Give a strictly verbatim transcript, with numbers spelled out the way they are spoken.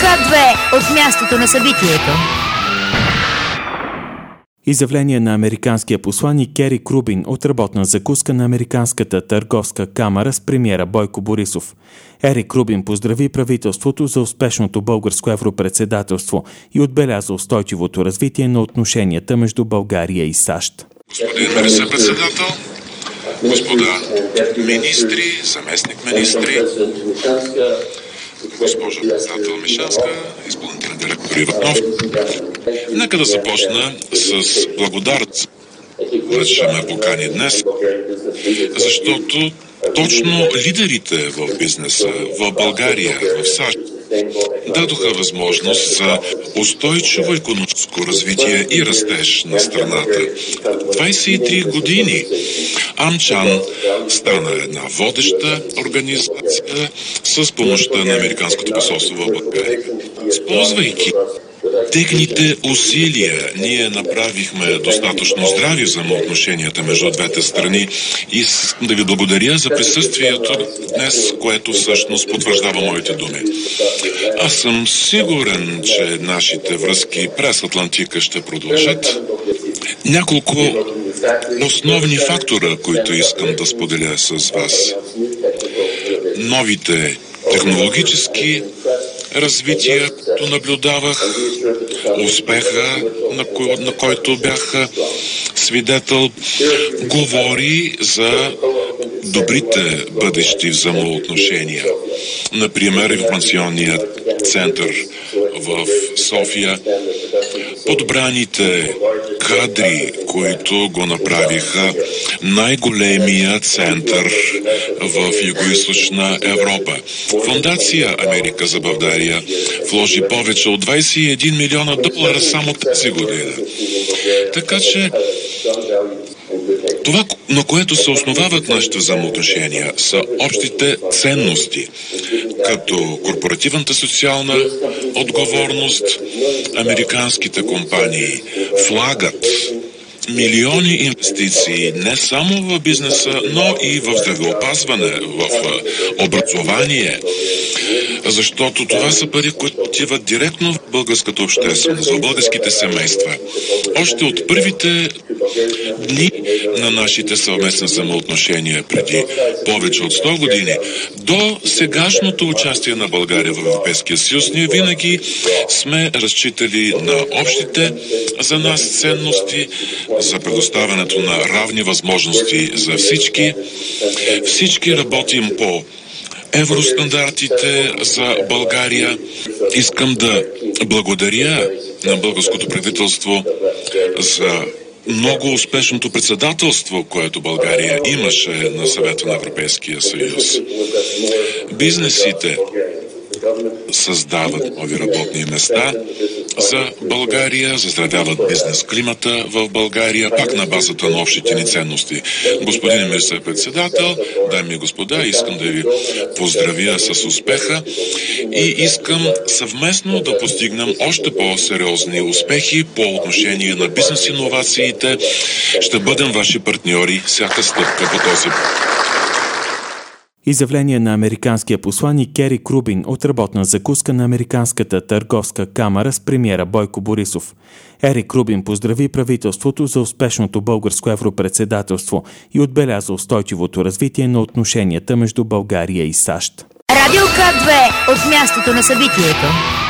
К две от мястото на събитието. Изявление на американския посланик Ерик Рубин от работна закуска на Американската търговска камара с премиера Бойко Борисов. Ерик Рубин поздрави правителството за успешното българско европредседателство и отбеляза устойчивото развитие на отношенията между България и САЩ. Господин министър-председател, господа министри, заместник-министри, госпожа председател Мишанска, изпълнителен директор Иванов. Нека да започна с благодарност, че ме покани днес, защото точно лидерите в бизнеса, в България, в САЩ, дадоха възможност за устойчиво икономическо развитие и растеж на страната. двадесет и три години Амчан стана една водеща организация с помощта на Американското посолство в България. Използвайки техните усилия, ние направихме достатъчно здрави взаимоотношенията между двете страни и искам да ви благодаря за присъствието днес, което всъщност потвърждава моите думи. Аз съм сигурен, че нашите връзки през Атлантика ще продължат. Няколко основни фактора, които искам да споделя с вас. Новите технологически развитие, като наблюдавах, успеха, на, кой, на който бях свидетел, говори за добрите бъдещи взаимоотношения. Например, информационният център в София, подбраните кадри, които го направиха най-големия център в Югоизточна Европа. Фондация Америка за България вложи повече от двадесет и един милиона долара само тази година. Така че това, на което се основават нашите взаимоотношения, са общите ценности, като корпоративната социална отговорност. Американските компании влагат милиони инвестиции не само в бизнеса, но и в здравеопазване, в образование, защото това са пари, които отиват директно в българската общественост, в българските семейства. Още от първите дни на нашите съвместни взаимоотношения преди повече от сто години до сегашното участие на България в Европейския съюз, ние винаги сме разчитали на общите за нас ценности, за предоставянето на равни възможности за всички. Всички работим по евростандартите за България. Искам да благодаря на българското правителство за много успешното председателство, което България имаше на Съвета на Европейския съюз. Бизнесите създават нови работни места за България, заздравяват бизнес климата в България, пак на базата на общите ни ценности. Господин министър-председател, дами и господа, искам да ви поздравя с успеха и искам съвместно да постигнем още по-сериозни успехи по отношение на бизнес иновациите. Ще бъдем ваши партньори всяка стъпка по този път. Изявление на американския посланик Ерик Рубин от работна закуска на Американската търговска камара с премиера Бойко Борисов. Ерик Рубин поздрави правителството за успешното българско европредседателство и отбеляза устойчивото развитие на отношенията между България и САЩ. Радио К две от мястото на събитието.